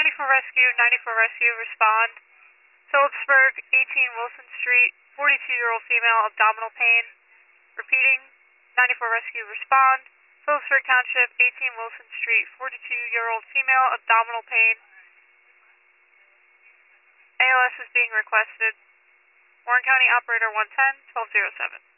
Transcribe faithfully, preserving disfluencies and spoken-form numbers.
ninety-four Rescue, ninety-four Rescue, respond. Phillipsburg, eighteen Wilson Street, forty-two-year-old female, abdominal pain. Repeating, ninety-four Rescue, respond. Phillipsburg Township, eighteen Wilson Street, forty-two-year-old female, abdominal pain. A L S is being requested. Warren County Operator one ten, twelve oh seven.